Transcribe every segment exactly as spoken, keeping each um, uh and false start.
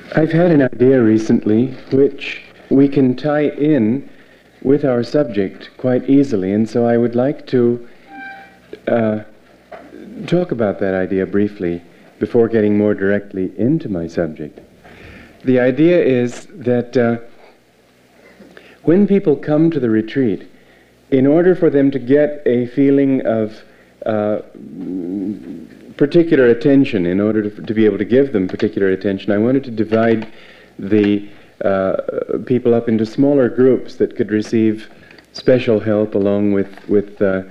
I've had an idea recently which we can tie in with our subject quite easily, and so I would like to uh, talk about that idea briefly before getting more directly into my subject. The idea is that uh, when people come to the retreat, in order for them to get a feeling of uh, particular attention, in order to, to be able to give them particular attention, I wanted to divide the uh, people up into smaller groups that could receive special help along with, with uh,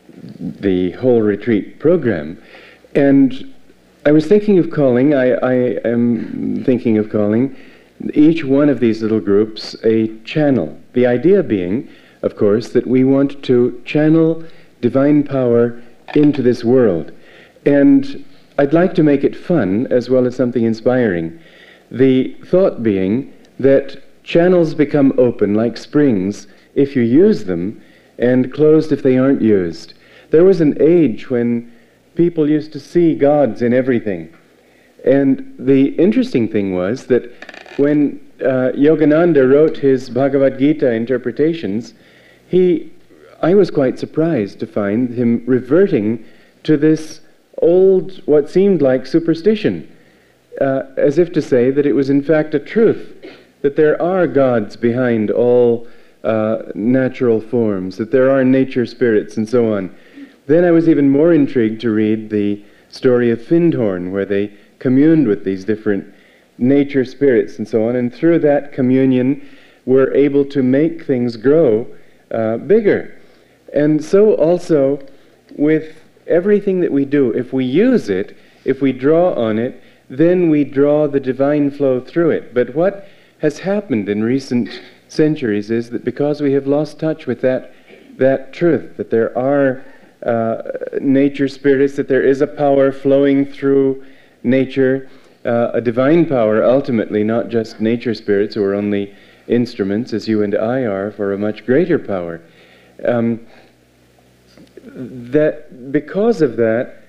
the whole retreat program. And I was thinking of calling, I, I am thinking of calling each one of these little groups a channel. The idea being, of course, that we want to channel divine power into this world. And I'd like to make it fun as well as something inspiring. The thought being that channels become open like springs if you use them, and closed if they aren't used. There was an age when people used to see gods in everything. And the interesting thing was that when uh, Yogananda wrote his Bhagavad Gita interpretations, he, I was quite surprised to find him reverting to this old, what seemed like superstition, uh, as if to say that it was in fact a truth, that there are gods behind all uh, natural forms, that there are nature spirits and so on. Then I was even more intrigued to read the story of Findhorn, where they communed with these different nature spirits and so on, and through that communion were able to make things grow uh, bigger. And so also with everything that we do, if we use it, if we draw on it, then we draw the divine flow through it. But what has happened in recent centuries is that because we have lost touch with that, that truth, that there are uh, nature spirits, that there is a power flowing through nature, uh, a divine power ultimately, not just nature spirits who are only instruments, as you and I are, for a much greater power. Um, that because of that,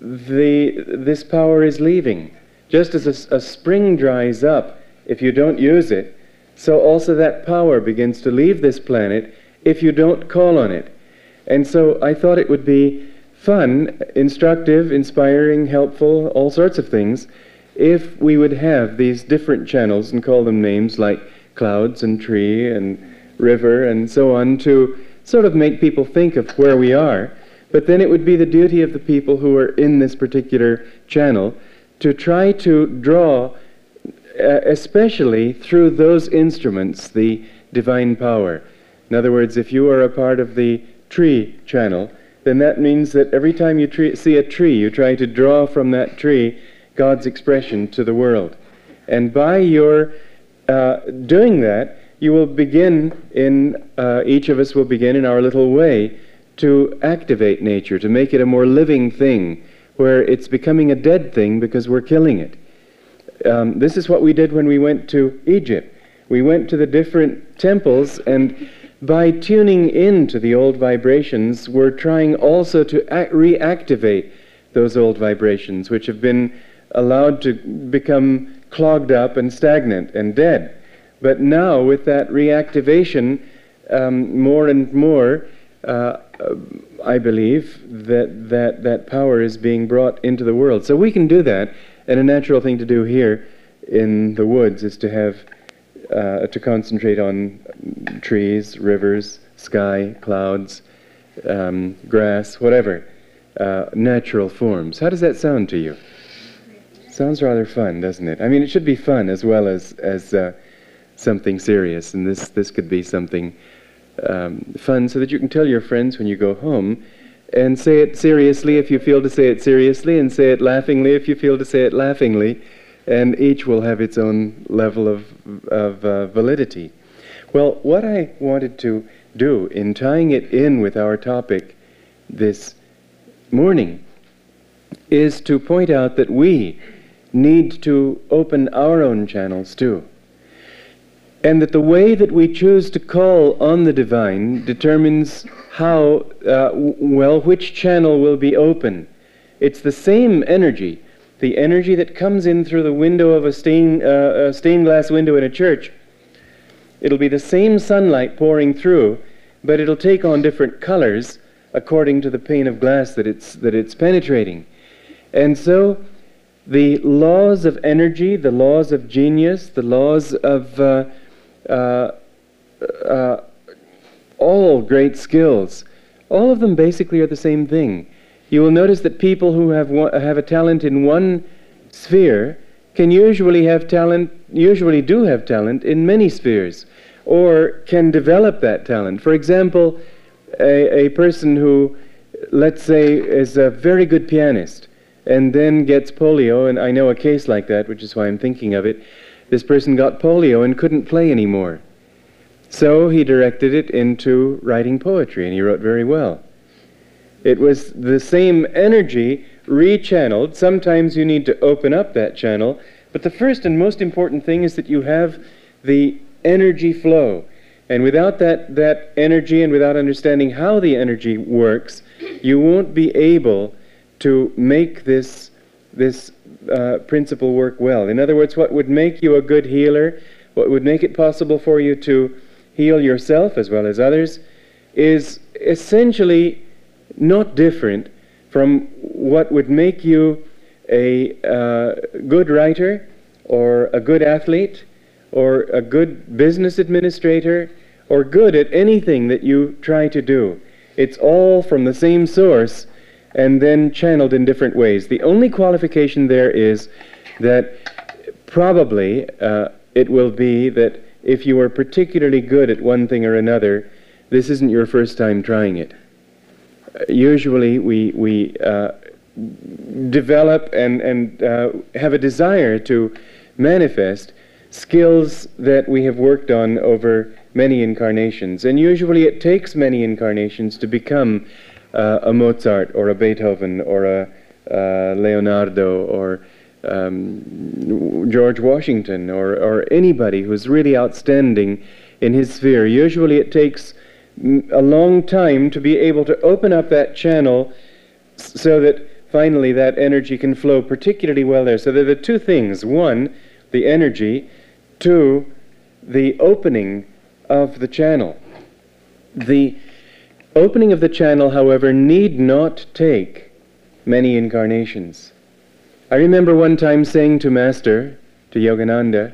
the this power is leaving. Just as a, a spring dries up if you don't use it, so also that power begins to leave this planet if you don't call on it. And so I thought it would be fun, instructive, inspiring, helpful, all sorts of things, if we would have these different channels and call them names like clouds and tree and river and so on, to sort of make people think of where we are. But then it would be the duty of the people who are in this particular channel to try to draw, uh, especially through those instruments, the divine power. In other words, if you are a part of the tree channel, then that means that every time you tree, see a tree, you try to draw from that tree God's expression to the world. And by your uh, doing that, you will begin in, uh, each of us will begin in our little way to activate nature, to make it a more living thing, where it's becoming a dead thing because we're killing it. Um, this is what we did when we went to Egypt. We went to the different temples, and by tuning into the old vibrations, we're trying also to act, reactivate those old vibrations, which have been allowed to become clogged up and stagnant and dead. But now, with that reactivation, um, more and more, uh, I believe that, that that power is being brought into the world. So we can do that, and a natural thing to do here in the woods is to have, uh, to concentrate on trees, rivers, sky, clouds, um, grass, whatever, uh, natural forms. How does that sound to you? Sounds rather fun, doesn't it? I mean, it should be fun as well as, as uh, something serious, and this, this could be something um, fun so that you can tell your friends when you go home, and say it seriously if you feel to say it seriously, and say it laughingly if you feel to say it laughingly, and each will have its own level of, of uh, validity. Well, what I wanted to do in tying it in with our topic this morning is to point out that we need to open our own channels too. And that the way that we choose to call on the divine determines how, uh, well, which channel will be open. It's the same energy the energy that comes in through the window of a, stain, uh, a stained glass window in a church, it'll be the same sunlight pouring through, but it'll take on different colors according to the pane of glass that it's, that it's penetrating. And so the laws of energy, the laws of genius, the laws of uh, uh, uh, all great skills, all of them basically are the same thing. You will notice that people who have one, have a talent in one sphere can usually have talent, usually do have talent in many spheres, or can develop that talent. For example, a, a person who, let's say, is a very good pianist and then gets polio, and I know a case like that, which is why I'm thinking of it. This person got polio and couldn't play anymore. So he directed it into writing poetry, and he wrote very well. It was the same energy rechanneled. Sometimes you need to open up that channel, but the first and most important thing is that you have the energy flow. And without that, that energy, and without understanding how the energy works, you won't be able to make this, this uh, principle work well. In other words, what would make you a good healer, what would make it possible for you to heal yourself as well as others, is essentially not different from what would make you a uh, good writer, or a good athlete, or a good business administrator, or good at anything that you try to do. It's all from the same source and then channeled in different ways. The only qualification there is that probably uh, it will be that if you are particularly good at one thing or another, this isn't your first time trying it. Usually we, we uh, develop and, and uh, have a desire to manifest skills that we have worked on over many incarnations. And usually it takes many incarnations to become uh, a Mozart or a Beethoven or a uh, Leonardo or um, George Washington or, or anybody who's really outstanding in his sphere. Usually it takes a long time to be able to open up that channel so that finally that energy can flow particularly well there. So there are two things. One, the energy. Two, the opening of the channel. The opening of the channel, however, need not take many incarnations. I remember one time saying to Master, to Yogananda,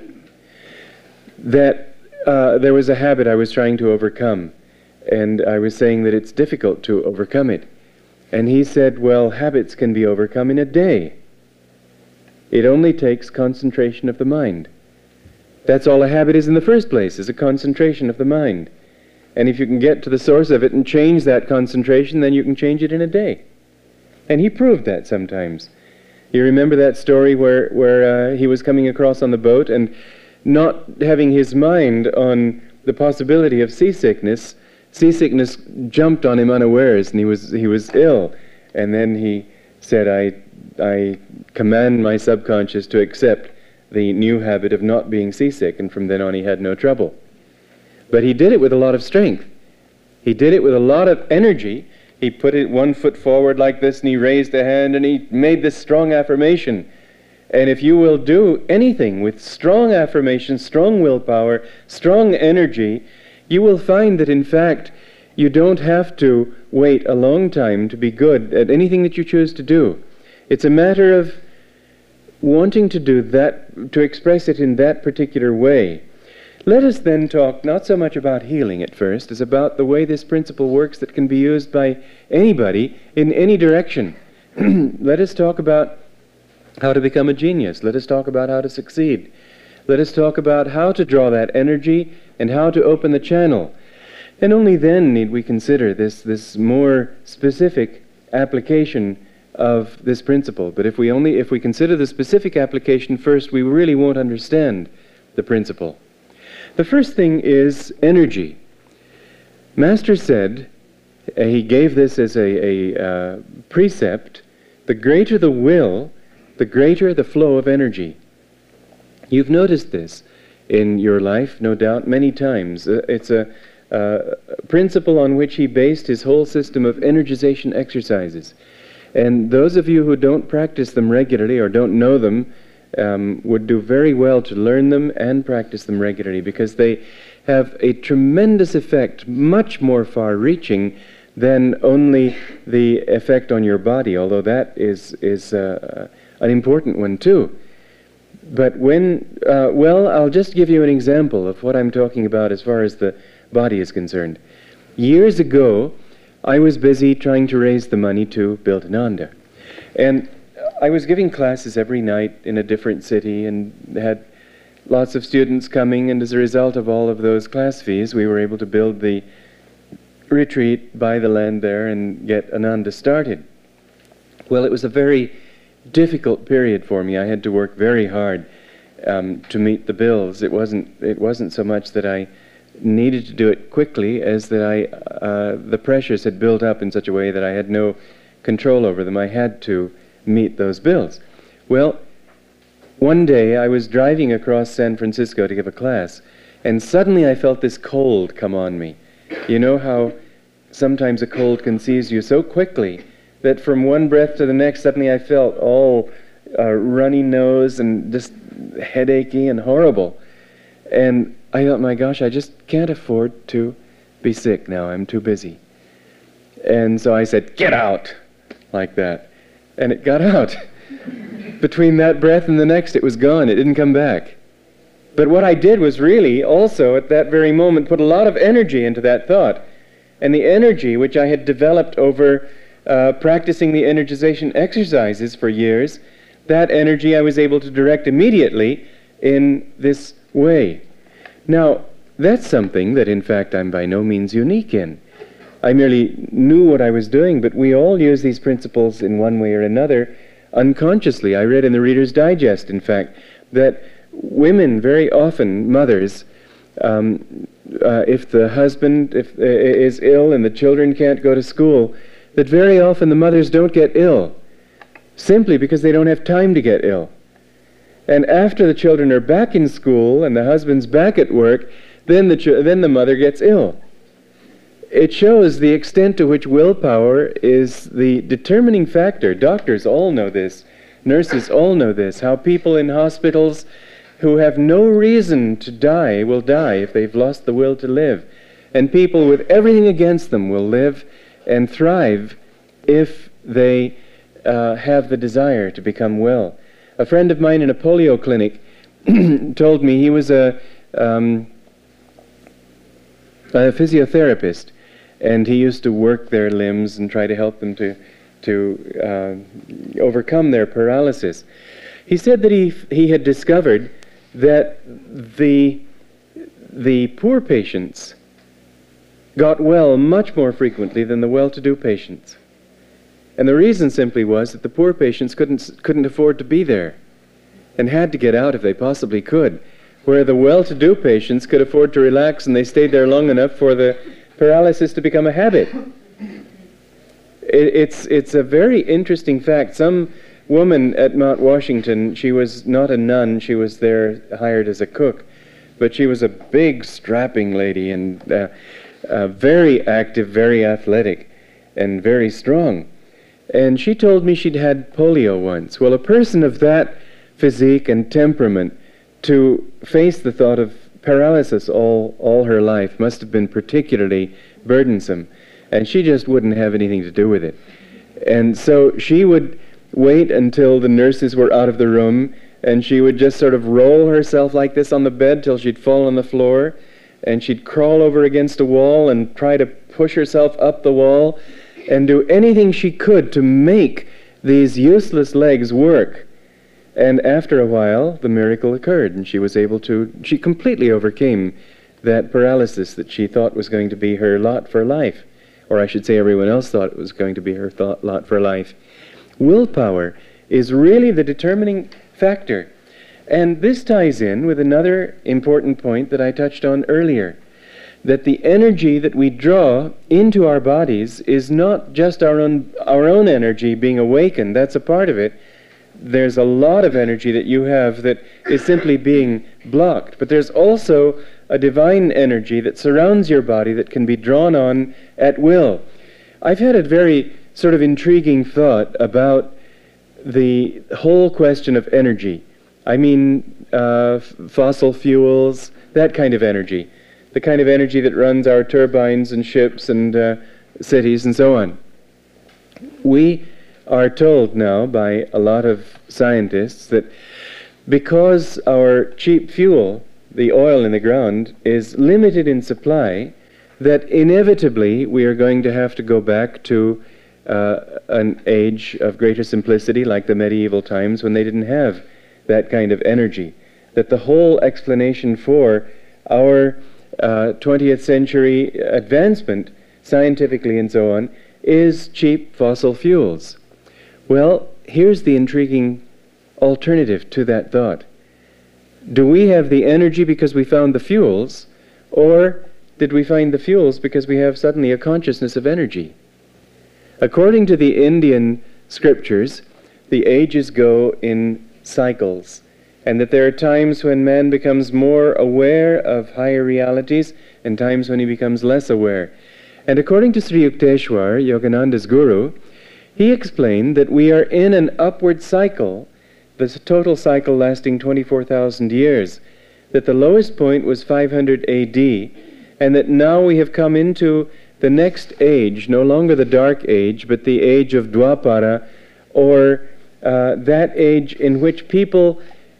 that uh, there was a habit I was trying to overcome. And I was saying that it's difficult to overcome it. And he said, well, habits can be overcome in a day. It only takes concentration of the mind. That's all a habit is in the first place, is a concentration of the mind. And if you can get to the source of it and change that concentration, then you can change it in a day. And he proved that sometimes. You remember that story where, where uh, he was coming across on the boat and not having his mind on the possibility of seasickness, Seasickness jumped on him unawares, and he was he was ill. And then he said, I, I command my subconscious to accept the new habit of not being seasick, and from then on he had no trouble. But he did it with a lot of strength. He did it with a lot of energy. He put it one foot forward like this, and he raised a hand, and he made this strong affirmation. And if you will do anything with strong affirmation, strong willpower, strong energy, you will find that, in fact, you don't have to wait a long time to be good at anything that you choose to do. It's a matter of wanting to do that, to express it in that particular way. Let us then talk not so much about healing at first, as about the way this principle works that can be used by anybody in any direction. Let us talk about how to become a genius. Let us talk about how to succeed. Let us talk about how to draw that energy and how to open the channel. And only then need we consider this, this more specific application of this principle. But if we only if we consider the specific application first, we really won't understand the principle. The first thing is energy. Master said, uh, he gave this as a, a uh, precept, the greater the will, the greater the flow of energy. You've noticed this in your life, no doubt, many times. Uh, it's a uh, principle on which he based his whole system of energization exercises. And those of you who don't practice them regularly or don't know them um, would do very well to learn them and practice them regularly, because they have a tremendous effect, much more far-reaching than only the effect on your body, although that is, is uh, an important one too. But when, uh, well, I'll just give you an example of what I'm talking about as far as the body is concerned. Years ago, I was busy trying to raise the money to build Ananda. And I was giving classes every night in a different city and had lots of students coming, and as a result of all of those class fees, we were able to build the retreat, buy the land there, and get Ananda started. Well, it was a very difficult period for me. I had to work very hard um, to meet the bills. It wasn't, it wasn't so much that I needed to do it quickly as that I, uh, the pressures had built up in such a way that I had no control over them. I had to meet those bills. Well, one day I was driving across San Francisco to give a class, and suddenly I felt this cold come on me. You know how sometimes a cold can seize you so quickly that from one breath to the next, suddenly I felt all uh, runny nose and just headachy and horrible. And I thought, my gosh, I just can't afford to be sick now. I'm too busy. And so I said, get out, like that. And it got out. Between that breath and the next, it was gone. It didn't come back. But what I did was really also, at that very moment, put a lot of energy into that thought. And the energy which I had developed over uh, practicing the energization exercises for years, that energy I was able to direct immediately in this way. Now, that's something that, in fact, I'm by no means unique in. I merely knew what I was doing, but we all use these principles in one way or another unconsciously. I read in the Reader's Digest, in fact, that women very often, mothers, um, uh, if the husband if, uh, is ill and the children can't go to school, that very often the mothers don't get ill, simply because they don't have time to get ill. And after the children are back in school and the husband's back at work, then the, ch- then the mother gets ill. It shows the extent to which willpower is the determining factor. Doctors all know this. Nurses all know this. How people in hospitals who have no reason to die will die if they've lost the will to live. And people with everything against them will live and thrive if they uh, have the desire to become well. A friend of mine in a polio clinic told me he was a, um, a physiotherapist, and he used to work their limbs and try to help them to, to uh, overcome their paralysis. He said that he, he had discovered that the, the poor patients got well much more frequently than the well-to-do patients. And the reason simply was that the poor patients couldn't, couldn't afford to be there and had to get out if they possibly could, where the well-to-do patients could afford to relax and they stayed there long enough for the paralysis to become a habit. It, it's, it's a very interesting fact. Some woman at Mount Washington, she was not a nun, she was there hired as a cook, but she was a big, strapping lady and uh, uh, very active, very athletic, and very strong. And she told me she'd had polio once. Well, a person of that physique and temperament to face the thought of paralysis all, all her life must have been particularly burdensome, and she just wouldn't have anything to do with it. And so she would wait until the nurses were out of the room, and she would just sort of roll herself like this on the bed till she'd fall on the floor, and she'd crawl over against a wall and try to push herself up the wall and do anything she could to make these useless legs work. And after a while, the miracle occurred, and she was able to, she completely overcame that paralysis that she thought was going to be her lot for life. Or I should say everyone else thought it was going to be her thought, lot for life. Willpower is really the determining factor. And this ties in with another important point that I touched on earlier, that the energy that we draw into our bodies is not just our own, our own energy being awakened. That's a part of it. There's a lot of energy that you have that is simply being blocked. But there's also a divine energy that surrounds your body that can be drawn on at will. I've had a very sort of intriguing thought about the whole question of energy. I mean, uh, fossil fuels, that kind of energy. The kind of energy that runs our turbines and ships and uh, cities and so on. We are told now by a lot of scientists that because our cheap fuel, the oil in the ground, is limited in supply, that inevitably we are going to have to go back to uh, an age of greater simplicity like the medieval times when they didn't have that kind of energy. That the whole explanation for our uh, twentieth century advancement, scientifically and so on, is cheap fossil fuels. Well, here's the intriguing alternative to that thought. Do we have the energy because we found the fuels, or did we find the fuels because we have suddenly a consciousness of energy? According to the Indian scriptures, the ages go in cycles, and that there are times when man becomes more aware of higher realities and times when he becomes less aware. And according to Sri Yukteswar, Yogananda's guru, he explained that we are in an upward cycle, the total cycle lasting twenty-four thousand years, that the lowest point was five hundred A D, and that now we have come into the next age, no longer the dark age, but the age of Dwapara, or uh, that age in which people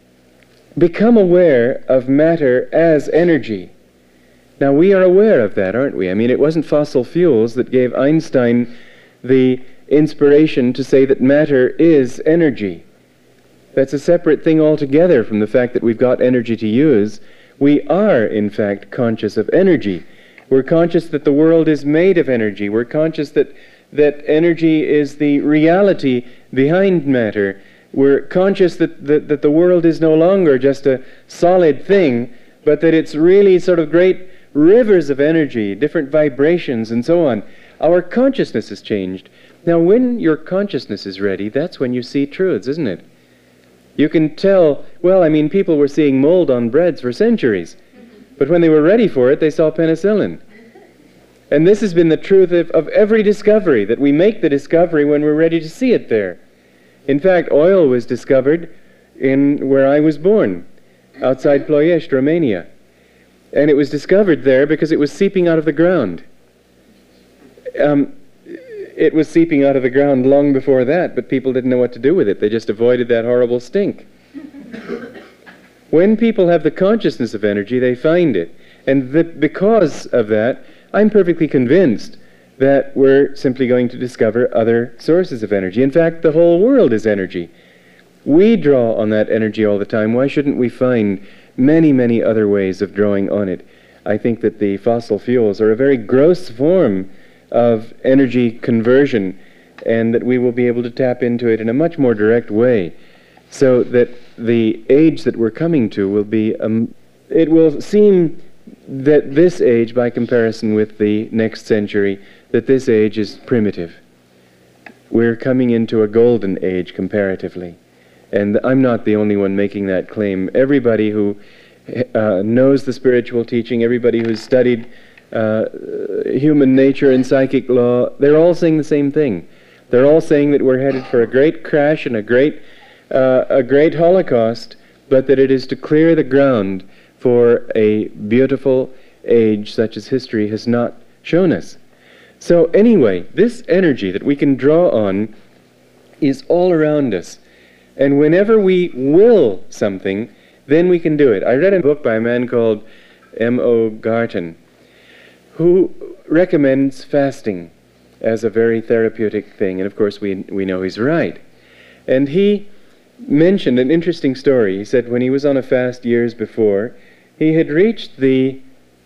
become aware of matter as energy. Now, we are aware of that, aren't we? I mean, it wasn't fossil fuels that gave Einstein the inspiration to say that matter is energy. That's a separate thing altogether from the fact that we've got energy to use. We are, in fact, conscious of energy. We're conscious that the world is made of energy. We're conscious that, that energy is the reality behind matter. We're conscious that, that, that the world is no longer just a solid thing, but that it's really sort of great rivers of energy, different vibrations and so on. Our consciousness has changed. Now, when your consciousness is ready, that's when you see truths, isn't it? You can tell, well, I mean, people were seeing mold on breads for centuries, but when they were ready for it, they saw penicillin. And this has been the truth of, of every discovery, that we make the discovery when we're ready to see it there. In fact, oil was discovered in where I was born, outside Ploiești, Romania. And it was discovered there because it was seeping out of the ground. Um, it was seeping out of the ground long before that, but people didn't know what to do with it. They just avoided that horrible stink. When people have the consciousness of energy, they find it. And that because of that, I'm perfectly convinced that we're simply going to discover other sources of energy. In fact, the whole world is energy. We draw on that energy all the time. Why shouldn't we find many, many other ways of drawing on it? I think that the fossil fuels are a very gross form of energy conversion, and that we will be able to tap into it in a much more direct way, so that the age that we're coming to will be, um, it will seem that this age, by comparison with the next century, that this age is primitive. We're coming into a golden age comparatively. And I'm not the only one making that claim. Everybody who uh, knows the spiritual teaching, everybody who's studied uh, human nature and psychic law, they're all saying the same thing. They're all saying that we're headed for a great crash and a great, uh, a great holocaust, but that it is to clear the ground for a beautiful age such as history has not shown us. So anyway, this energy that we can draw on is all around us. And whenever we will something, then we can do it. I read a book by a man called M O Garton, who recommends fasting as a very therapeutic thing. And of course, we, we know he's right. And he mentioned an interesting story. He said when he was on a fast years before, he had reached the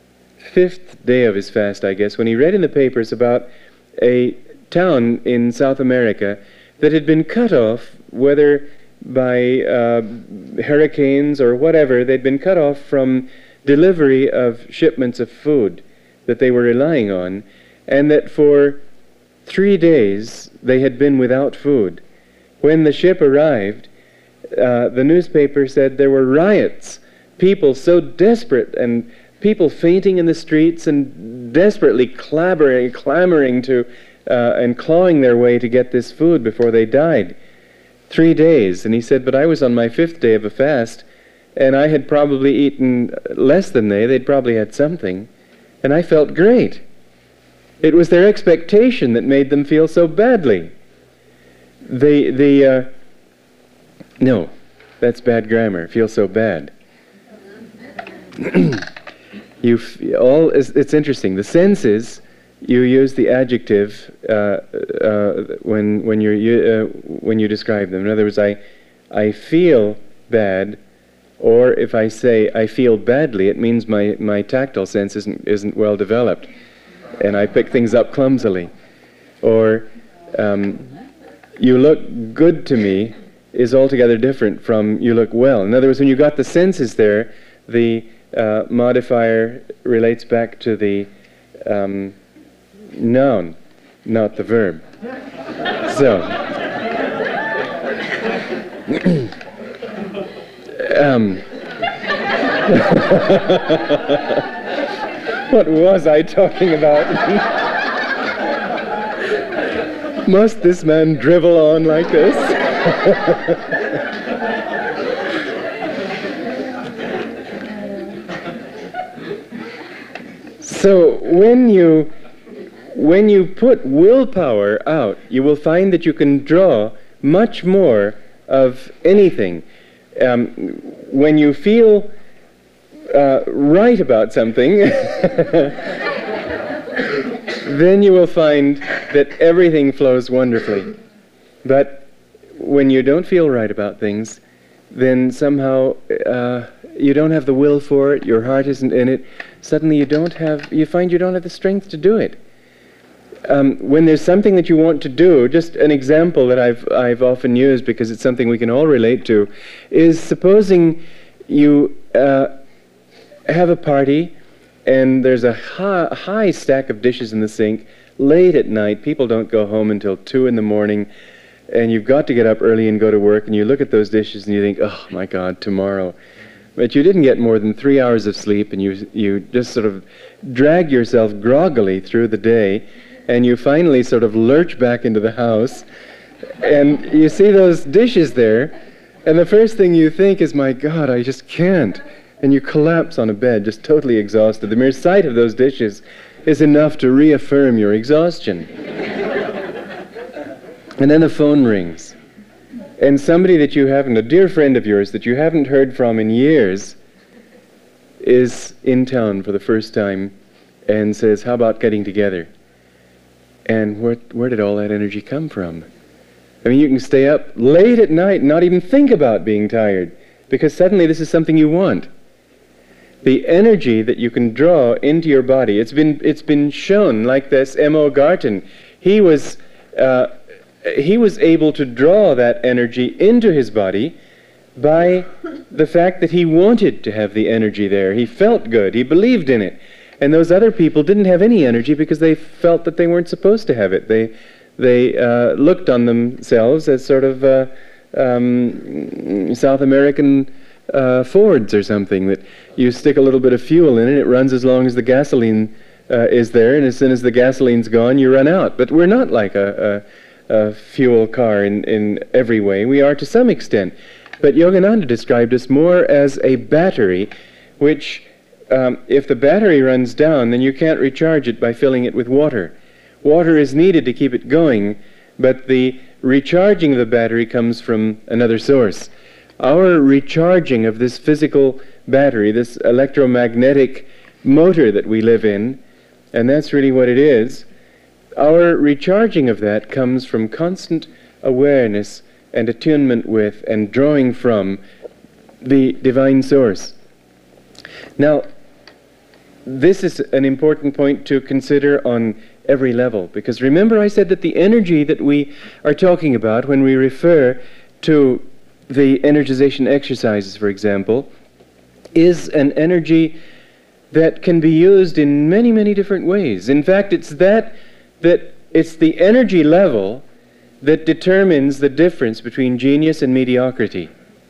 fifth day of his fast, I guess, when he read in the papers about a town in South America that had been cut off, whether by uh, hurricanes or whatever, they'd been cut off from delivery of shipments of food that they were relying on, and that for three days they had been without food. When the ship arrived, uh, the newspaper said there were riots, people so desperate, and people fainting in the streets and desperately clamoring, clamoring to uh, and clawing their way to get this food before they died. Three days. And he said, but I was on my fifth day of a fast, and I had probably eaten less than they. They'd probably had something. And I felt great. It was their expectation that made them feel so badly. The, the, uh, no, that's bad grammar. Feel so bad. you f- all, it's, it's interesting. The senses, you use the adjective uh, uh, when when you uh, when you describe them. In other words, I I feel bad, or if I say I feel badly, it means my, my tactile sense isn't isn't well developed, and I pick things up clumsily. Or um, you look good to me is altogether different from you look well. In other words, when you got the senses there, the uh, modifier relates back to the um, noun, not the verb. So, um, what was I talking about? Must this man drivel on like this? So when you when you put willpower out, you will find that you can draw much more of anything. Um, when you feel uh, right about something, then you will find that everything flows wonderfully. But when you don't feel right about things, then somehow uh, you don't have the will for it, your heart isn't in it, suddenly you don't have, you find you don't have the strength to do it. Um, when there's something that you want to do, just an example that I've I've often used because it's something we can all relate to, is supposing you uh, have a party and there's a high, high stack of dishes in the sink late at night. People don't go home until two in the morning, and you've got to get up early and go to work, and you look at those dishes and you think, oh my God, tomorrow. But you didn't get more than three hours of sleep, and you you just sort of drag yourself groggily through the day. And you finally sort of lurch back into the house, and you see those dishes there, and the first thing you think is, my God, I just can't. And you collapse on a bed, just totally exhausted. The mere sight of those dishes is enough to reaffirm your exhaustion. And then the phone rings, and somebody that you haven't, a dear friend of yours that you haven't heard from in years, is in town for the first time and says, how about getting together? And where, where did all that energy come from? I mean, you can stay up late at night and not even think about being tired, because suddenly this is something you want. The energy that you can draw into your body, it's been it's been shown, like this M O Garton. He was uh, he was able to draw that energy into his body by the fact that he wanted to have the energy there. He felt good. He believed in it. And those other people didn't have any energy because they felt that they weren't supposed to have it. They they uh, looked on themselves as sort of uh, um, South American uh, Fords or something, that you stick a little bit of fuel in it, it runs as long as the gasoline uh, is there, and as soon as the gasoline's gone, you run out. But we're not like a, a, a fuel car in, in every way. We are to some extent. But Yogananda described us more as a battery, which... Um, if the battery runs down, then you can't recharge it by filling it with water. Water is needed to keep it going, but the recharging of the battery comes from another source. Our recharging of this physical battery, this electromagnetic motor that we live in, and that's really what it is, our recharging of that comes from constant awareness and attunement with and drawing from the divine source. Now, this is an important point to consider on every level, because remember I said that the energy that we are talking about when we refer to the energization exercises, for example, is an energy that can be used in many, many different ways. In fact, it's that, that it's the energy level that determines the difference between genius and mediocrity.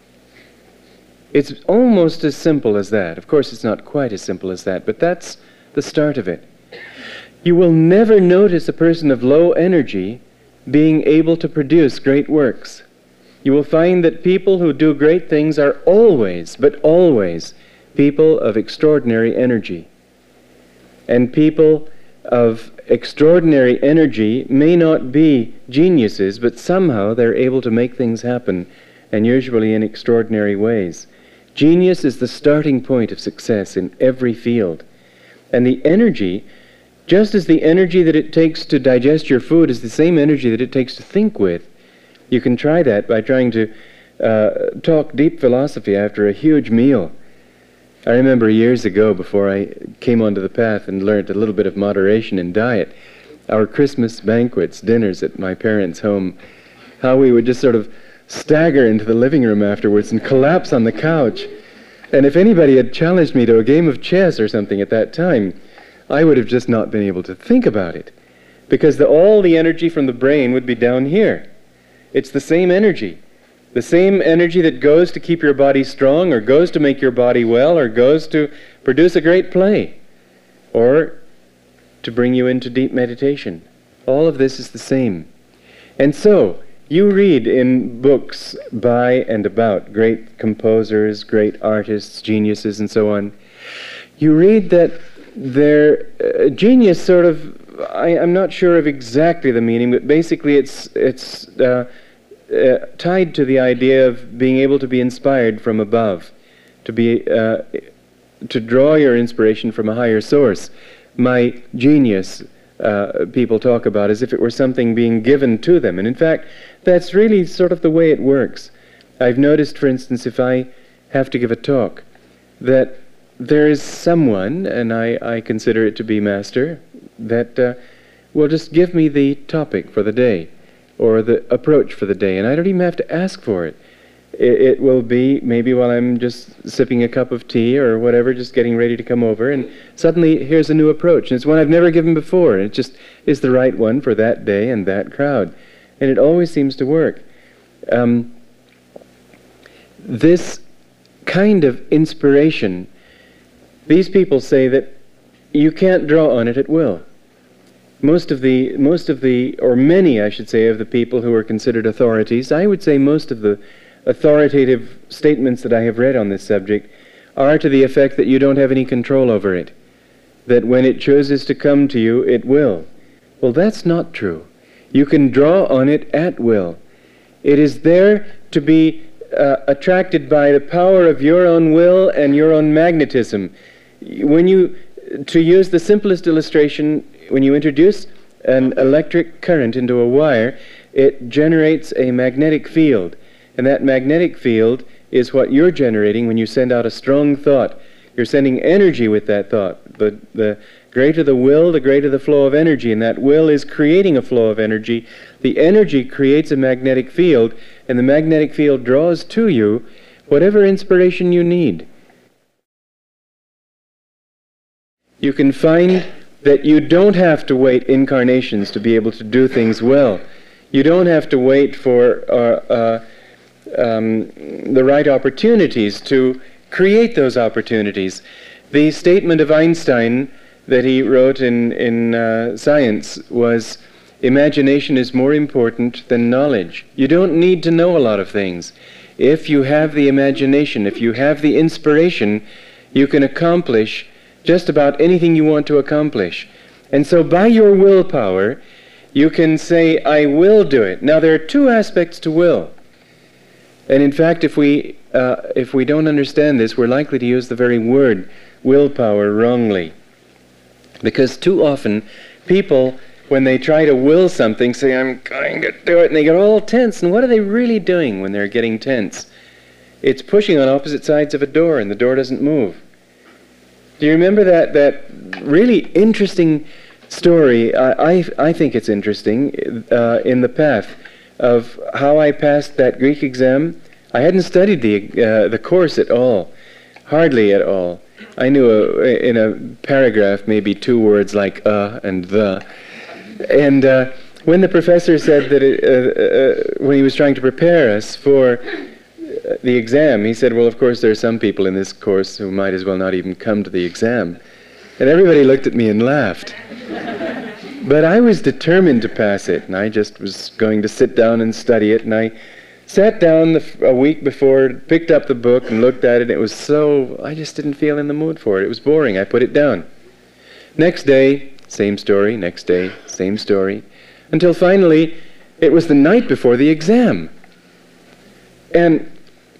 It's almost as simple as that. Of course, it's not quite as simple as that, but that's the start of it. You will never notice a person of low energy being able to produce great works. You will find that people who do great things are always, but always, people of extraordinary energy. And people of extraordinary energy may not be geniuses, but somehow they're able to make things happen, and usually in extraordinary ways. Genius is the starting point of success in every field. And the energy, just as the energy that it takes to digest your food is the same energy that it takes to think with, you can try that by trying to uh, talk deep philosophy after a huge meal. I remember years ago, before I came onto the path and learned a little bit of moderation in diet, our Christmas banquets, dinners at my parents' home, how we would just sort of stagger into the living room afterwards and collapse on the couch. And if anybody had challenged me to a game of chess or something at that time, I would have just not been able to think about it, because the, all the energy from the brain would be down here. It's the same energy. The same energy that goes to keep your body strong, or goes to make your body well, or goes to produce a great play, or to bring you into deep meditation. All of this is the same. And so, you read in books by and about great composers, great artists, geniuses, and so on. You read that their uh, genius sort of, I, I'm not sure of exactly the meaning, but basically it's, it's uh, uh, tied to the idea of being able to be inspired from above, to be, uh, to draw your inspiration from a higher source. My genius, uh, people talk about as if it were something being given to them. And in fact, that's really sort of the way it works. I've noticed, for instance, if I have to give a talk, that there is someone, and I, I consider it to be Master, that uh, will just give me the topic for the day, or the approach for the day, and I don't even have to ask for it. It, it will be maybe while I'm just sipping a cup of tea or whatever, just getting ready to come over, and suddenly here's a new approach, and it's one I've never given before, and it just is the right one for that day and that crowd. And it always seems to work. Um, this kind of inspiration, these people say that you can't draw on it at will. Most of the, most of the, or many, I should say, of the people who are considered authorities, I would say most of the authoritative statements that I have read on this subject are to the effect that you don't have any control over it, that when it chooses to come to you, it will. Well, that's not true. You can draw on it at will. It is there to be uh, attracted by the power of your own will and your own magnetism. When you, to use the simplest illustration, when you introduce an electric current into a wire, it generates a magnetic field. And that magnetic field is what you're generating when you send out a strong thought. You're sending energy with that thought. The, the greater the will, the greater the flow of energy, and that will is creating a flow of energy. The energy creates a magnetic field, and the magnetic field draws to you whatever inspiration you need. You can find that you don't have to wait incarnations to be able to do things well. You don't have to wait for uh, uh, um, the right opportunities to create those opportunities. The statement of Einstein that he wrote in, in uh, Science was, imagination is more important than knowledge. You don't need to know a lot of things. If you have the imagination, if you have the inspiration, you can accomplish just about anything you want to accomplish. And so by your willpower, you can say, I will do it. Now there are two aspects to will. And in fact, if we, uh, if we don't understand this, we're likely to use the very word willpower wrongly. Because too often, people, when they try to will something, say, I'm going to do it, and they get all tense. And what are they really doing when they're getting tense? It's pushing on opposite sides of a door, and the door doesn't move. Do you remember that, that really interesting story? I, I, I think it's interesting, uh, in the path of how I passed that Greek exam. I hadn't studied the, uh, the course at all, hardly at all. I knew a, in a paragraph maybe two words like uh and the. And uh, when the professor said that it, uh, uh, when he was trying to prepare us for the exam, he said, well, of course, there are some people in this course who might as well not even come to the exam. And everybody looked at me and laughed. But I was determined to pass it, and I just was going to sit down and study it, and I sat down the, a week before, picked up the book and looked at it, and it was so, I just didn't feel in the mood for it. It was boring. I put it down. Next day, same story. Next day, same story. Until finally, it was the night before the exam. And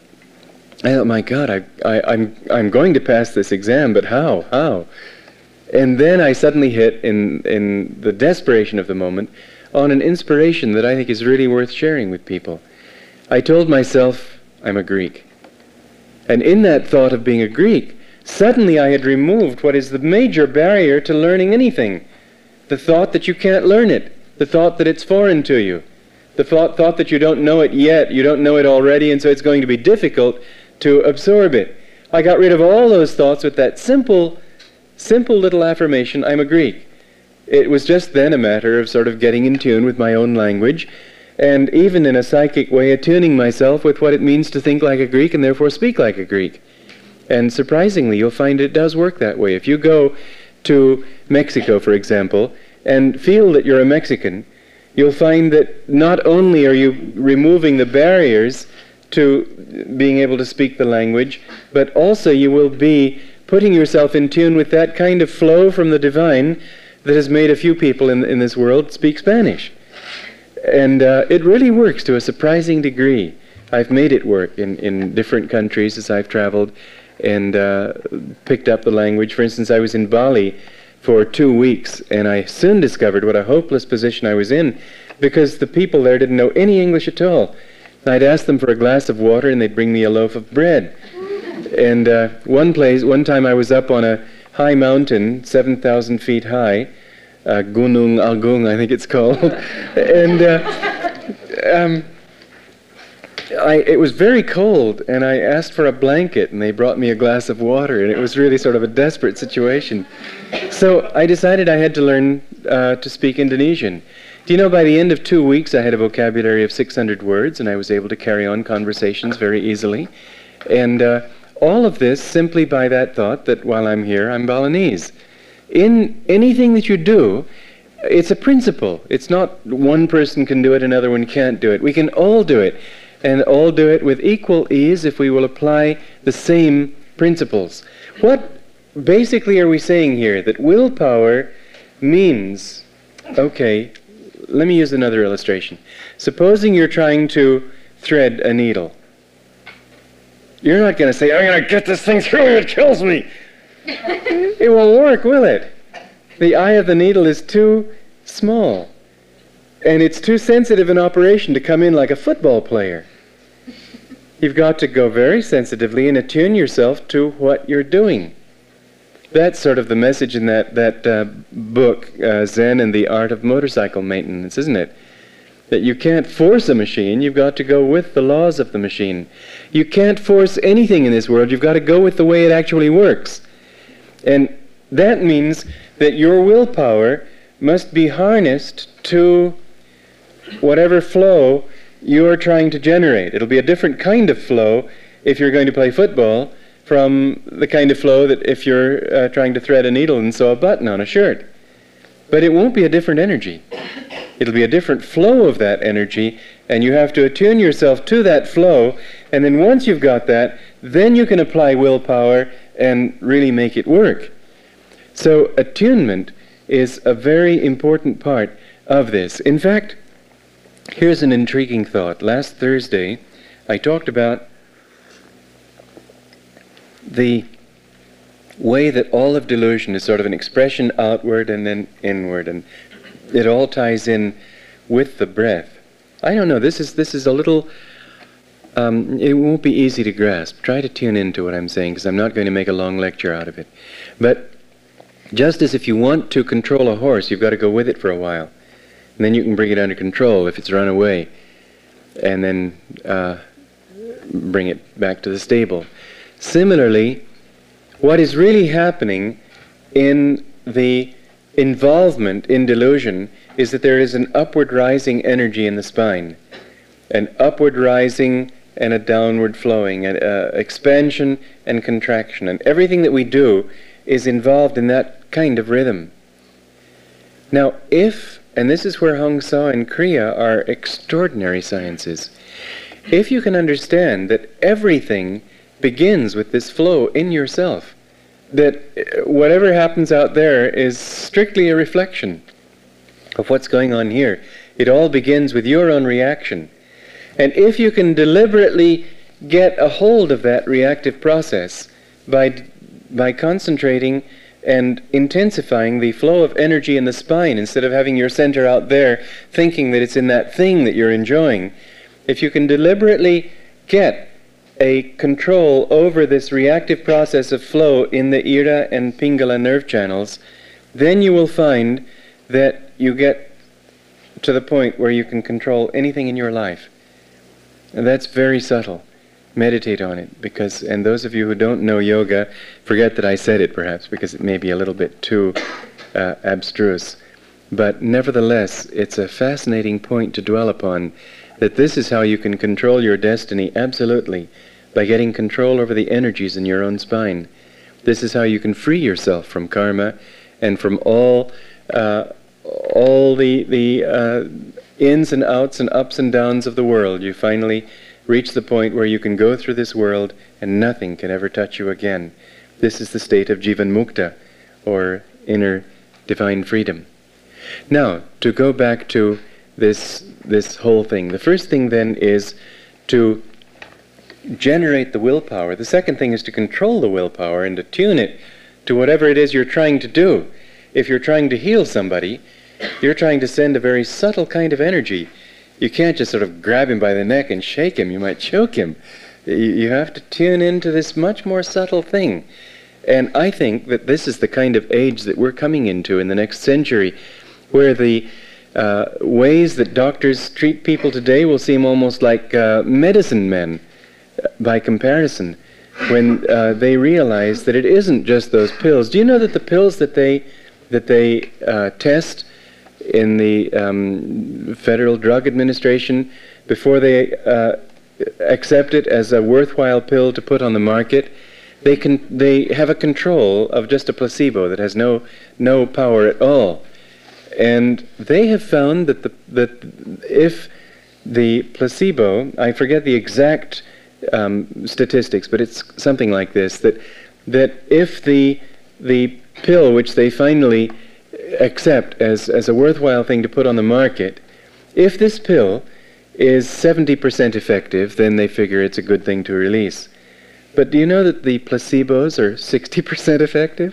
I thought, my God, I, I, I'm, I'm going to pass this exam, but how? How? And then I suddenly hit, in, in the desperation of the moment, on an inspiration that I think is really worth sharing with people. I told myself, I'm a Greek. And in that thought of being a Greek, suddenly I had removed what is the major barrier to learning anything. The thought that you can't learn it. The thought that it's foreign to you. The thought, thought that you don't know it yet, you don't know it already, and so it's going to be difficult to absorb it. I got rid of all those thoughts with that simple Simple little affirmation, I'm a Greek. It was just then a matter of sort of getting in tune with my own language, and even in a psychic way attuning myself with what it means to think like a Greek and therefore speak like a Greek. And surprisingly, you'll find it does work that way. If you go to Mexico, for example, and feel that you're a Mexican, you'll find that not only are you removing the barriers to being able to speak the language, but also you will be putting yourself in tune with that kind of flow from the divine that has made a few people in, in this world speak Spanish. And uh, it really works to a surprising degree. I've made it work in, in different countries as I've traveled and uh, picked up the language. For instance, I was in Bali for two weeks, and I soon discovered what a hopeless position I was in because the people there didn't know any English at all. I'd ask them for a glass of water, and they'd bring me a loaf of bread. And uh, one place, one time I was up on a high mountain, seven thousand feet high, uh, Gunung Agung, I think it's called, and uh, um, I, it was very cold, and I asked for a blanket, and they brought me a glass of water, and it was really sort of a desperate situation. So I decided I had to learn uh, to speak Indonesian. Do you know, by the end of two weeks, I had a vocabulary of six hundred words, and I was able to carry on conversations very easily. And uh, all of this simply by that thought that while I'm here, I'm Balinese. In anything that you do, it's a principle. It's not one person can do it, another one can't do it. We can all do it, and all do it with equal ease if we will apply the same principles. What basically are we saying here? That willpower means, okay, let me use another illustration. Supposing you're trying to thread a needle. You're not going to say, I'm going to get this thing through, it kills me. It won't work, will it? The eye of the needle is too small. And it's too sensitive an operation to come in like a football player. You've got to go very sensitively and attune yourself to what you're doing. That's sort of the message in that, that uh, book, uh, Zen and the Art of Motorcycle Maintenance, isn't it? That you can't force a machine, you've got to go with the laws of the machine. You can't force anything in this world, you've got to go with the way it actually works. And that means that your willpower must be harnessed to whatever flow you're trying to generate. It'll be a different kind of flow if you're going to play football from the kind of flow that if you're uh, trying to thread a needle and sew a button on a shirt. But it won't be a different energy. It'll be a different flow of that energy, and you have to attune yourself to that flow, and then once you've got that, then you can apply willpower and really make it work. So attunement is a very important part of this. In fact, here's an intriguing thought. Last Thursday, I talked about the way that all of delusion is sort of an expression outward and then inward, and it all ties in with the breath. I don't know, this is this is a little, um, it won't be easy to grasp. Try to tune into what I'm saying, because I'm not going to make a long lecture out of it. But just as if you want to control a horse, you've got to go with it for a while. And then you can bring it under control if it's run away, and then uh, bring it back to the stable. Similarly, what is really happening in the involvement in delusion is that there is an upward rising energy in the spine, an upward rising and a downward flowing, an uh, expansion and contraction, and everything that we do is involved in that kind of rhythm. Now, if, and this is where Hong Sau and Kriya are extraordinary sciences, if you can understand that everything begins with this flow in yourself, that whatever happens out there is strictly a reflection of what's going on here. It all begins with your own reaction. And if you can deliberately get a hold of that reactive process by, by concentrating and intensifying the flow of energy in the spine, instead of having your center out there thinking that it's in that thing that you're enjoying, if you can deliberately get a control over this reactive process of flow in the Ira and Pingala nerve channels, then you will find that you get to the point where you can control anything in your life. And that's very subtle. Meditate on it, because, and those of you who don't know yoga, forget that I said it perhaps, because it may be a little bit too uh, abstruse. But nevertheless, it's a fascinating point to dwell upon, that this is how you can control your destiny absolutely, by getting control over the energies in your own spine. This is how you can free yourself from karma and from all uh, all the, the uh, ins and outs and ups and downs of the world. You finally reach the point where you can go through this world and nothing can ever touch you again. This is the state of Jivan Mukta, or inner divine freedom. Now, to go back to this, this whole thing, the first thing then is to generate the willpower. The second thing is to control the willpower and to tune it to whatever it is you're trying to do. If you're trying to heal somebody, you're trying to send a very subtle kind of energy. You can't just sort of grab him by the neck and shake him. You might choke him. You, you have to tune into this much more subtle thing. And I think that this is the kind of age that we're coming into in the next century, where the uh, ways that doctors treat people today will seem almost like uh, medicine men by comparison, when uh, they realize that it isn't just those pills. Do you know that the pills that they that they uh, test in the um, Federal Drug Administration, before they uh, accept it as a worthwhile pill to put on the market, they can they have a control of just a placebo that has no no power at all, and they have found that the that if the placebo, I forget the exact Um, statistics, but it's something like this, that that if the the pill which they finally accept as, as a worthwhile thing to put on the market, if this pill is seventy percent effective, then they figure it's a good thing to release. But do you know that the placebos are sixty percent effective?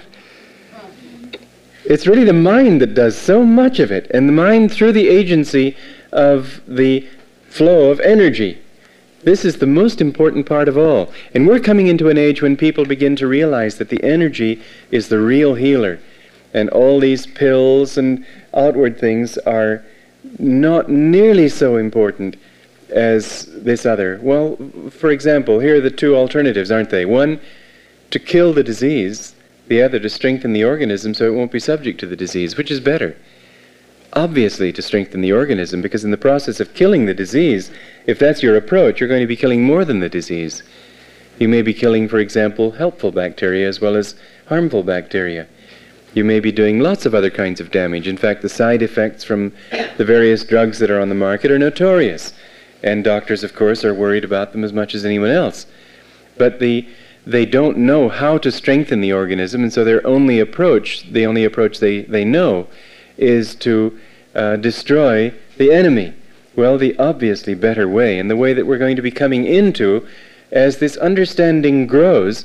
It's really the mind that does so much of it, and the mind through the agency of the flow of energy. This is the most important part of all. And we're coming into an age when people begin to realize that the energy is the real healer. And all these pills and outward things are not nearly so important as this other. Well, for example, here are the two alternatives, aren't they? One, to kill the disease. The other, to strengthen the organism so it won't be subject to the disease. Which is better? Obviously to strengthen the organism, because in the process of killing the disease, if that's your approach, you're going to be killing more than the disease. You may be killing, for example, helpful bacteria as well as harmful bacteria. You may be doing lots of other kinds of damage. In fact, the side effects from the various drugs that are on the market are notorious, and doctors, of course, are worried about them as much as anyone else. But the they don't know how to strengthen the organism, and so their only approach, the only approach they, they know, is to uh, destroy the enemy. Well, the obviously better way, and the way that we're going to be coming into as this understanding grows,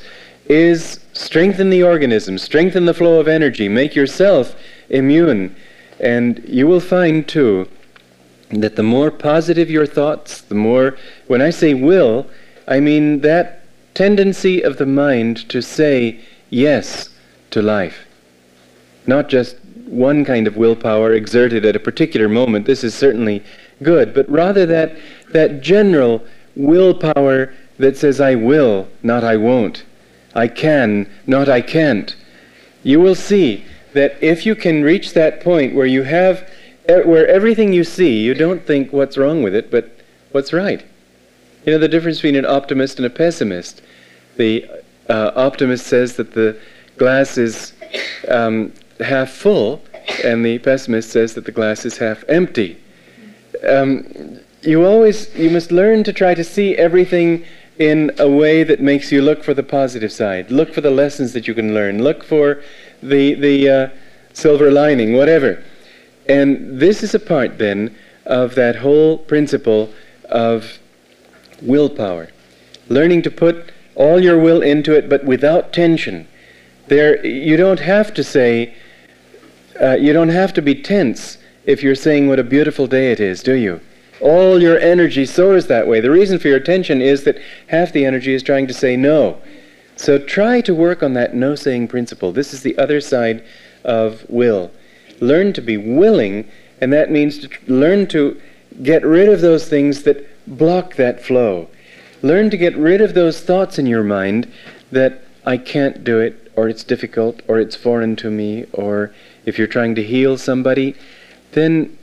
is strengthen the organism, strengthen the flow of energy, make yourself immune. And you will find, too, that the more positive your thoughts, the more, when I say will, I mean that tendency of the mind to say yes to life. Not just one kind of willpower exerted at a particular moment, this is certainly good, but rather that, that general willpower that says, I will, not I won't. I can, not I can't. You will see that if you can reach that point where you have, where everything you see, you don't think what's wrong with it, but what's right. You know the difference between an optimist and a pessimist. The uh, optimist says that the glass is um, half full, and the pessimist says that the glass is half empty. Um, you always, you must learn to try to see everything in a way that makes you look for the positive side. Look for the lessons that you can learn. Look for the, the uh, silver lining, whatever. And this is a part then of that whole principle of willpower. Learning to put all your will into it, but without tension. There, you don't have to say, uh, you don't have to be tense if you're saying what a beautiful day it is, do you? All your energy soars that way. The reason for your tension is that half the energy is trying to say no. So try to work on that no-saying principle. This is the other side of will. Learn to be willing, and that means to tr- learn to get rid of those things that block that flow. Learn to get rid of those thoughts in your mind that I can't do it, or it's difficult, or it's foreign to me, or if you're trying to heal somebody, then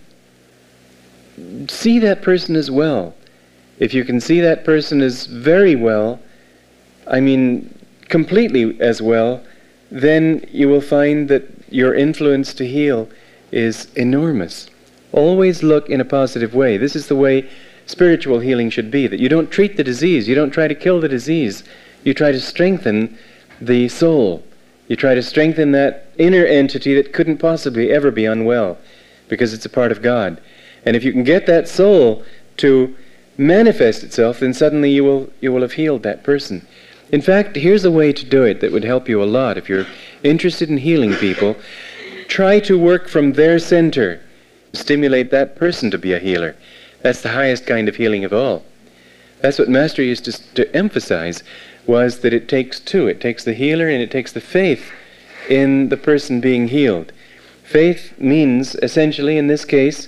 see that person as well. If you can see that person as very well, I mean completely as well, then you will find that your influence to heal is enormous. Always look in a positive way. This is the way spiritual healing should be, that you don't treat the disease, you don't try to kill the disease, you try to strengthen the soul. You try to strengthen that inner entity that couldn't possibly ever be unwell, because it's a part of God. And if you can get that soul to manifest itself, then suddenly you will you will have healed that person. In fact, here's a way to do it that would help you a lot. If you're interested in healing people, try to work from their center. Stimulate that person to be a healer. That's the highest kind of healing of all. That's what Master used to, to emphasize, was that it takes two. It takes the healer and it takes the faith in the person being healed. Faith means, essentially in this case,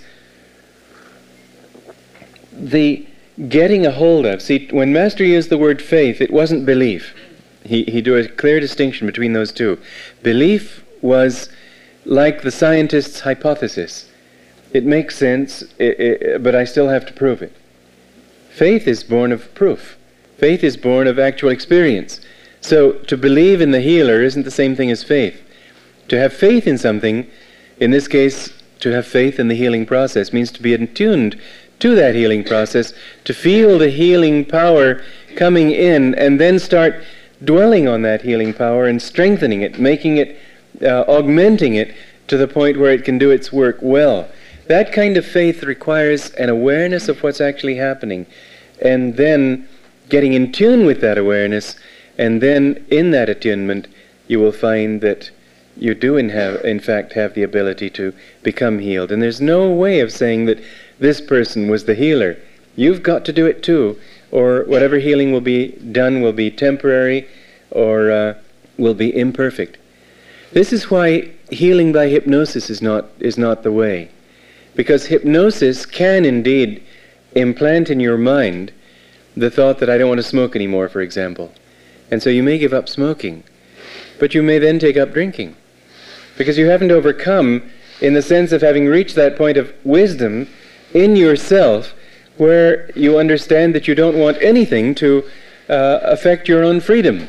the getting a hold of. See, when Master used the word faith, it wasn't belief. He, he drew a clear distinction between those two. Belief was like the scientist's hypothesis. It makes sense, it, it, but I still have to prove it. Faith is born of proof. Faith is born of actual experience. So to believe in the healer isn't the same thing as faith. To have faith in something, in this case, to have faith in the healing process, means to be attuned to that healing process, to feel the healing power coming in, and then start dwelling on that healing power and strengthening it, making it, uh, augmenting it to the point where it can do its work well. That kind of faith requires an awareness of what's actually happening, and then getting in tune with that awareness, and then in that attunement you will find that you do in, have, in fact have the ability to become healed. And there's no way of saying that this person was the healer. You've got to do it too, or whatever healing will be done will be temporary or uh, will be imperfect. This is why healing by hypnosis is not, is not the way. Because hypnosis can indeed implant in your mind the thought that I don't want to smoke anymore, for example. And so you may give up smoking, but you may then take up drinking. Because you haven't overcome, in the sense of having reached that point of wisdom in yourself where you understand that you don't want anything to uh, affect your own freedom.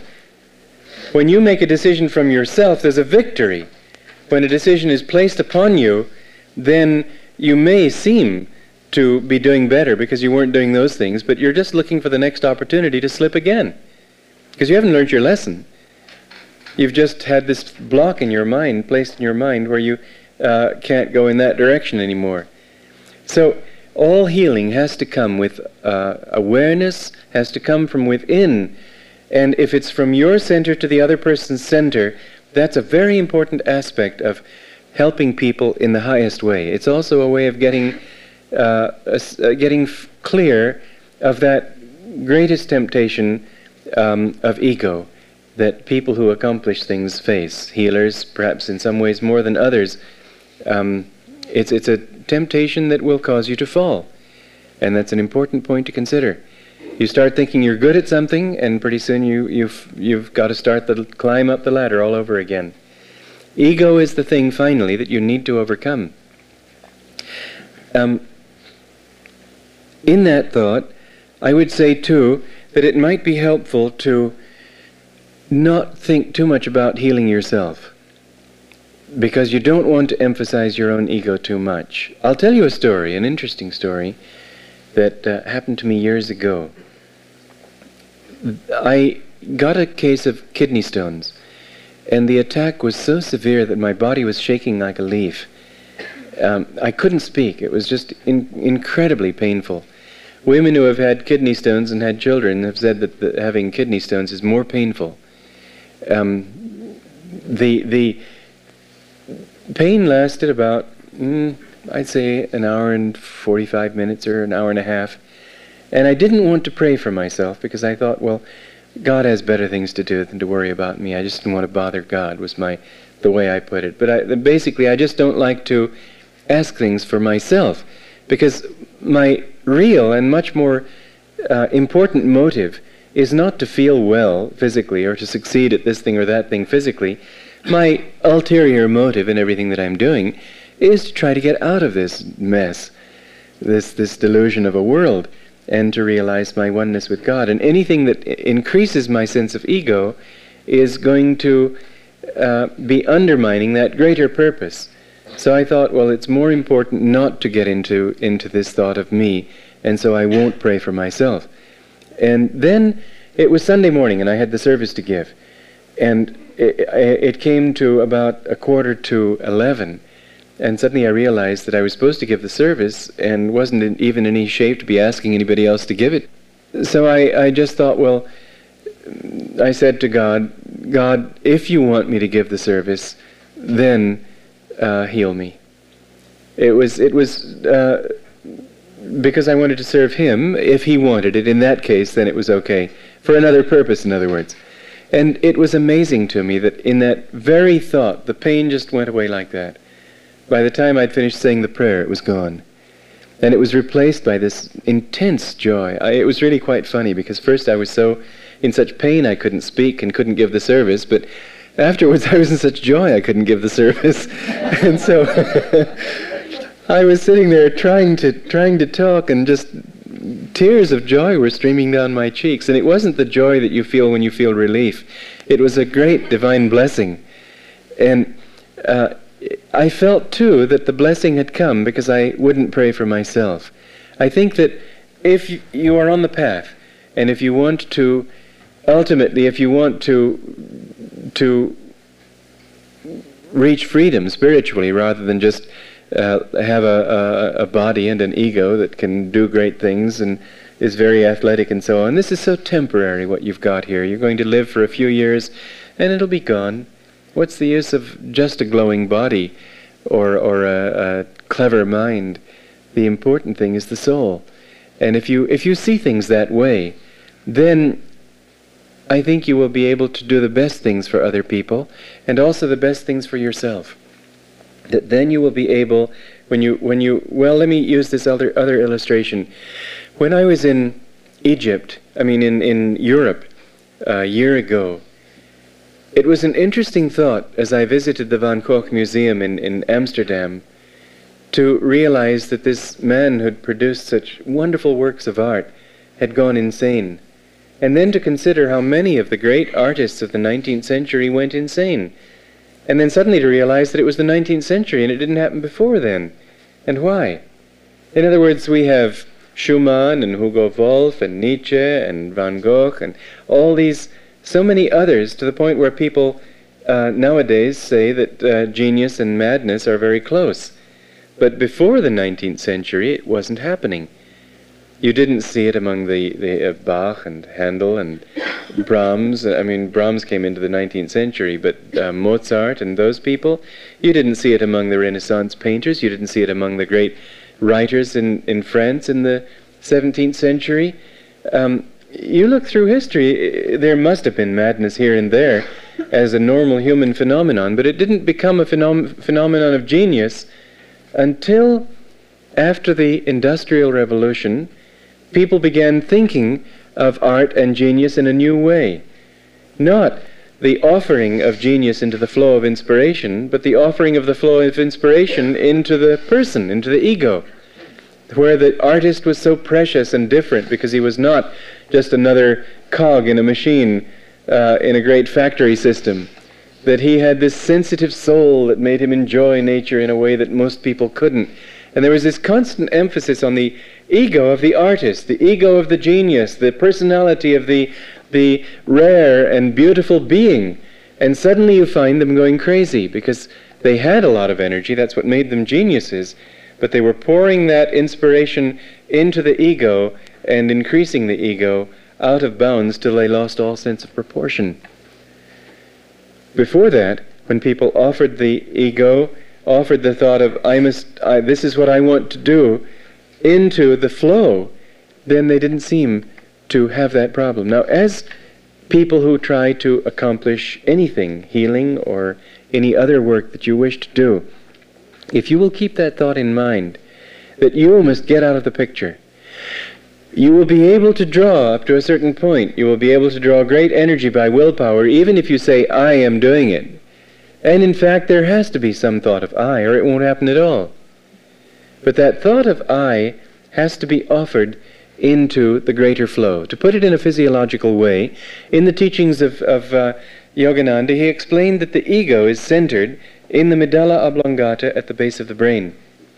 When you make a decision from yourself, there's a victory. When a decision is placed upon you, then you may seem to be doing better because you weren't doing those things, but you're just looking for the next opportunity to slip again. Because you haven't learned your lesson. You've just had this block in your mind, placed in your mind, where you uh, can't go in that direction anymore. So all healing has to come with uh, awareness, has to come from within. And if it's from your center to the other person's center, that's a very important aspect of helping people in the highest way. It's also a way of getting, uh, uh, getting f- clear of that greatest temptation um, of ego that people who accomplish things face. Healers, perhaps in some ways more than others. Um, it's, it's a temptation that will cause you to fall. And that's an important point to consider. You start thinking you're good at something, and pretty soon you, you've, you've got to start the climb up the ladder all over again. Ego is the thing, finally, that you need to overcome. Um, in that thought, I would say, too, that it might be helpful to not think too much about healing yourself. because you don't want to emphasize your own ego too much. I'll tell you a story, an interesting story, that uh, happened to me years ago. I got a case of kidney stones, and the attack was so severe that my body was shaking like a leaf. Um, I couldn't speak. It was just in, incredibly painful. Women who have had kidney stones and had children have said that the, having kidney stones is more painful. Um, the the pain lasted about, mm, I'd say, an hour and forty-five minutes or an hour and a half. And I didn't want to pray for myself because I thought, well, God has better things to do than to worry about me. I just didn't want to bother God, was my the way I put it. But I, basically, I just don't like to ask things for myself, because my real and much more uh, important motive is not to feel well physically or to succeed at this thing or that thing physically. My ulterior motive in everything that I'm doing is to try to get out of this mess, this this delusion of a world, and to realize my oneness with God. And anything that I- increases my sense of ego is going to uh, be undermining that greater purpose. So I thought, well, it's more important not to get into into this thought of me, and so I won't pray for myself. And then it was Sunday morning, and I had the service to give. And it, it came to about a quarter to eleven, and suddenly I realized that I was supposed to give the service and wasn't in even in any shape to be asking anybody else to give it. So I, I just thought, well, I said to God, God, if you want me to give the service, then uh, heal me. It was, it was uh, because I wanted to serve Him. If He wanted it, in that case, then it was okay. For another purpose, in other words. And it was amazing to me that in that very thought, the pain just went away like that. By the time I'd finished saying the prayer, it was gone. And it was replaced by this intense joy. I, it was really quite funny, because first I was so in such pain I couldn't speak and couldn't give the service, but afterwards I was in such joy I couldn't give the service. And so I was sitting there trying to trying to talk, and just tears of joy were streaming down my cheeks. And it wasn't the joy that you feel when you feel relief. It was a great divine blessing. And uh, I felt, too, that the blessing had come because I wouldn't pray for myself. I think that if you are on the path, and if you want to, ultimately, if you want to, to reach freedom spiritually, rather than just uh, have a, a, a body and an ego that can do great things and is very athletic and so on, this is so temporary, what you've got here. You're going to live for a few years, and it'll be gone. What's the use of just a glowing body or, or a, a clever mind? The important thing is the soul. And if you, if you see things that way, then I think you will be able to do the best things for other people, and also the best things for yourself. That then you will be able, when you, when you, well, let me use this other, other illustration. When I was in Egypt, I mean in, in Europe, a year ago, it was an interesting thought as I visited the Van Gogh Museum in, in Amsterdam to realize that this man who had produced such wonderful works of art had gone insane. And then to consider how many of the great artists of the nineteenth century went insane. And then suddenly to realize that it was the nineteenth century and it didn't happen before then. And why? In other words, we have Schumann and Hugo Wolf and Nietzsche and Van Gogh and all these, so many others, to the point where people uh, nowadays say that uh, genius and madness are very close. But before the nineteenth century, it wasn't happening. You didn't see it among the, the uh, Bach and Handel and Brahms. I mean, Brahms came into the nineteenth century, but uh, Mozart and those people, you didn't see it among the Renaissance painters. You didn't see it among the great writers in, in France in the seventeenth century. Um, you look through history, there must have been madness here and there as a normal human phenomenon, but it didn't become a phenom- phenomenon of genius until after the Industrial Revolution. People began thinking of art and genius in a new way. Not the offering of genius into the flow of inspiration, but the offering of the flow of inspiration into the person, into the ego, where the artist was so precious and different because he was not just another cog in a machine uh, in a great factory system, that he had this sensitive soul that made him enjoy nature in a way that most people couldn't. And there was this constant emphasis on the ego of the artist, the ego of the genius, the personality of the, the rare and beautiful being. And suddenly you find them going crazy because they had a lot of energy. That's what made them geniuses. But they were pouring that inspiration into the ego and increasing the ego out of bounds till they lost all sense of proportion. Before that, when people offered the ego, offered the thought of, I must, I, this is what I want to do, into the flow, then they didn't seem to have that problem. Now, as people who try to accomplish anything, healing or any other work that you wish to do, if you will keep that thought in mind, that you must get out of the picture, you will be able to draw up to a certain point. You will be able to draw great energy by willpower, even if you say, I am doing it. And in fact, there has to be some thought of I, or it won't happen at all. But that thought of I has to be offered into the greater flow. To put it in a physiological way, in the teachings of, of uh, Yogananda, he explained that the ego is centered in the medulla oblongata at the base of the brain.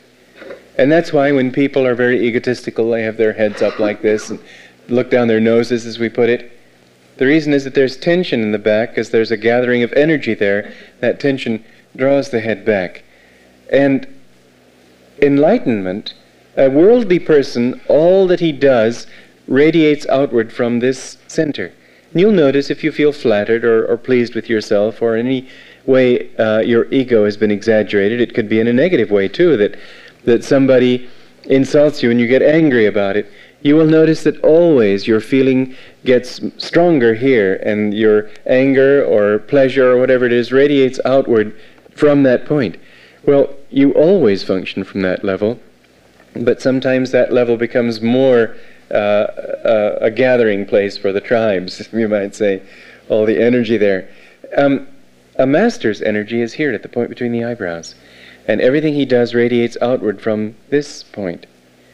And that's why when people are very egotistical, they have their heads up like this and look down their noses, as we put it. The reason is that there's tension in the back, because there's a gathering of energy there. That tension draws the head back. And enlightenment, a worldly person, all that he does radiates outward from this center. And you'll notice if you feel flattered or, or pleased with yourself, or in any way uh, your ego has been exaggerated, it could be in a negative way too, that that somebody insults you and you get angry about it, you will notice that always your feeling gets stronger here, and your anger or pleasure or whatever it is radiates outward from that point. Well, you always function from that level, but sometimes that level becomes more uh, uh, a gathering place for the tribes, you might say, all the energy there. Um, a master's energy is here at the point between the eyebrows. And everything he does radiates outward from this point.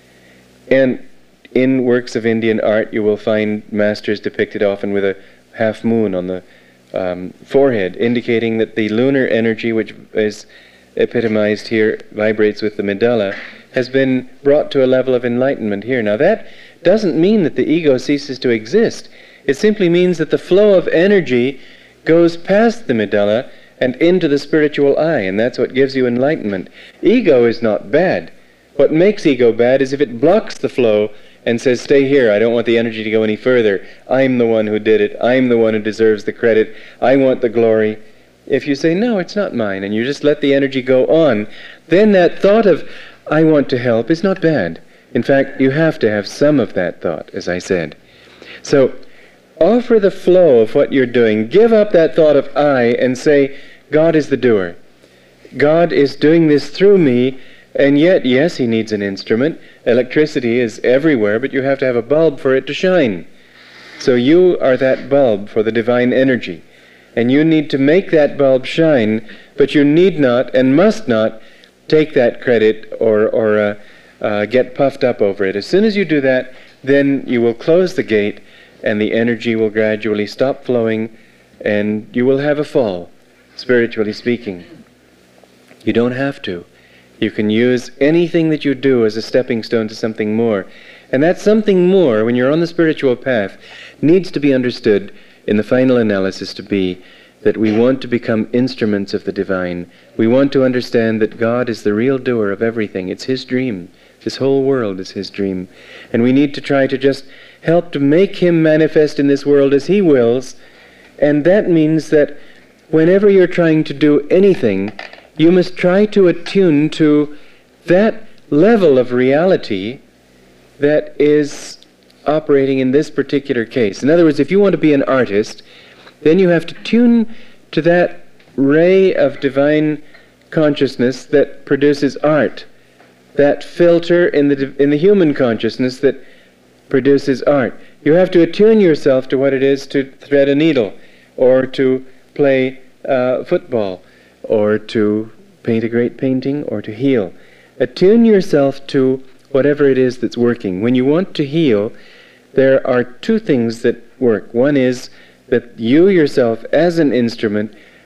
And in works of Indian art, you will find masters depicted often with a half moon on the um, forehead, indicating that the lunar energy, which is epitomized here, vibrates with the medulla, has been brought to a level of enlightenment here. Now that doesn't mean that the ego ceases to exist. It simply means that the flow of energy goes past the medulla and into the spiritual eye, and that's what gives you enlightenment. Ego is not bad. What makes ego bad is if it blocks the flow and says, stay here, I don't want the energy to go any further. I'm the one who did it. I'm the one who deserves the credit. I want the glory. If you say, no, it's not mine, and you just let the energy go on, then that thought of, I want to help, is not bad. In fact, you have to have some of that thought, as I said. So, offer the flow of what you're doing. Give up that thought of I and say, God is the doer. God is doing this through me, and yet, yes, he needs an instrument. Electricity is everywhere, but you have to have a bulb for it to shine. So you are that bulb for the divine energy. And you need to make that bulb shine, but you need not and must not take that credit or, or uh, uh, get puffed up over it. As soon as you do that, then you will close the gate, and the energy will gradually stop flowing, and you will have a fall, spiritually speaking. You don't have to. You can use anything that you do as a stepping stone to something more. And that something more, when you're on the spiritual path, needs to be understood in the final analysis to be that we want to become instruments of the divine. We want to understand that God is the real doer of everything. It's his dream. This whole world is his dream. And we need to try to just help to make him manifest in this world as he wills. And that means that whenever you're trying to do anything, you must try to attune to that level of reality that is operating in this particular case. In other words, if you want to be an artist, then you have to tune to that ray of divine consciousness that produces art, that filter in the in the human consciousness that produces art. You have to attune yourself to what it is to thread a needle, or to play uh, football, or to paint a great painting, or to heal. Attune yourself to whatever it is that's working. When you want to heal, there are two things that work. One is that you yourself, as an instrument,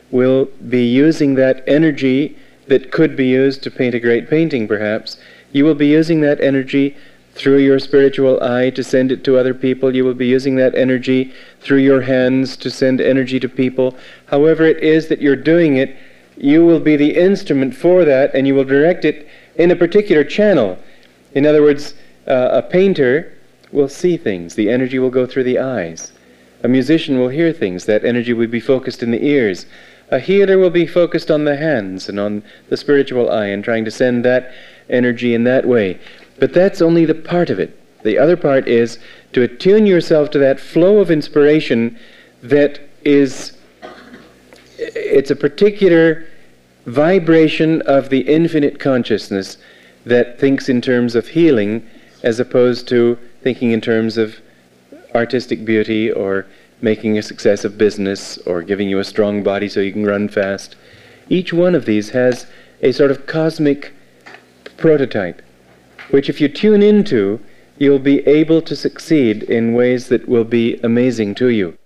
will be using that energy that could be used to paint a great painting, perhaps. You will be using that energy through your spiritual eye to send it to other people. You will be using that energy through your hands to send energy to people. However it is that you're doing it, you will be the instrument for that, and you will direct it in a particular channel. In other words, uh, a painter will see things. The energy will go through the eyes. A musician will hear things. That energy will be focused in the ears. A healer will be focused on the hands and on the spiritual eye and trying to send that energy in that way. But that's only the part of it. The other part is to attune yourself to that flow of inspiration that is, it's a particular vibration of the infinite consciousness that thinks in terms of healing as opposed to thinking in terms of artistic beauty or making a success of business or giving you a strong body so you can run fast. Each one of these has a sort of cosmic prototype, which if you tune into, you'll be able to succeed in ways that will be amazing to you.